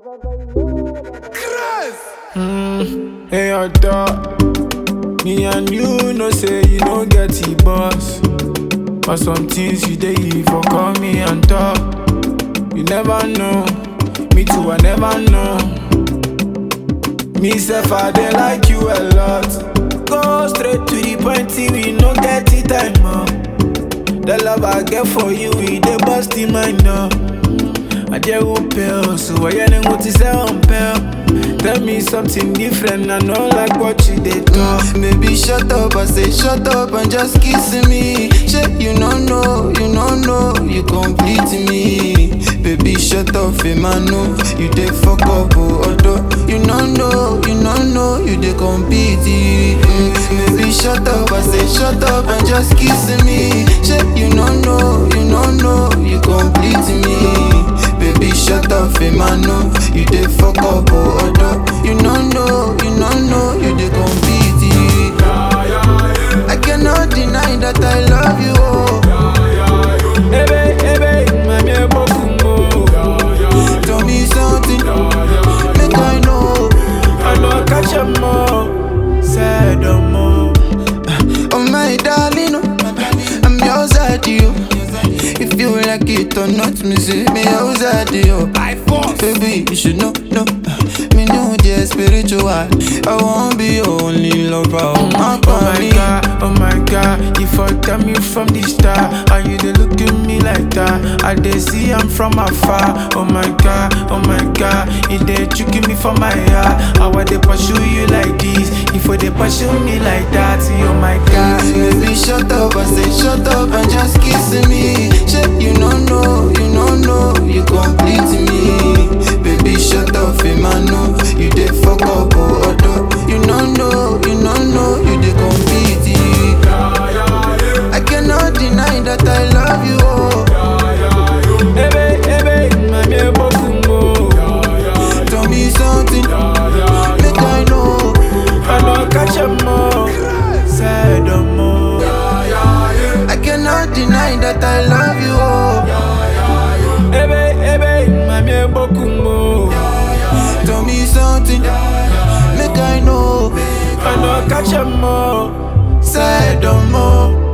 Hey, your dog. Me and you know say you no get the boss. But some things you dey for call me and talk. You never know, me too I never know. Me self I dey like you a lot. Go straight to the point till we no get the time up. The love I get for you, we dey bust in my now. I dey pale, so I ain't what to say on pale. Tell me something different, I know like what you did do. Baby, shut up, I say shut up and just kissing me. Shit, you don't know, you complete me. Baby, shut up, Emmanuel, you dey fuck up, although you don't know, you dey compete. Baby, shut up, I say shut up and just kissing me. Shit, you don't know, you complete me. Baby, shut up, Emmanuel, you dey fuck up, although you don't know, you dey compete. I cannot deny that I love you, Mami bokumbo. Tell me something, make I know. I know catch a more, say no more. Oh my darling, I'm yours at you. If you like it or not, me say me yours at you. Baby, you should know, me know the spiritual. I won't be your only lover. Oh my God, you forgot me from the start. And you dey look at me like that. I dey see I'm from afar. Oh my God, you dey tricking me for my heart. How I dey pursue you like this? If you dey pursue me like that, oh my God. Baby, shut up, I say shut up and just kissing me. Shit, you don't know, you complete me. Baby, shut up, Emmanuel, you dey fuck up, although you don't know, you dey complete. I cannot deny that I love you, Mami bokumbo. Tell me something, make I know. I know catch a more, say no more. I cannot deny that I love you, Mami bokumbo. Tell me something, make I know. I know catch a more, Say no more.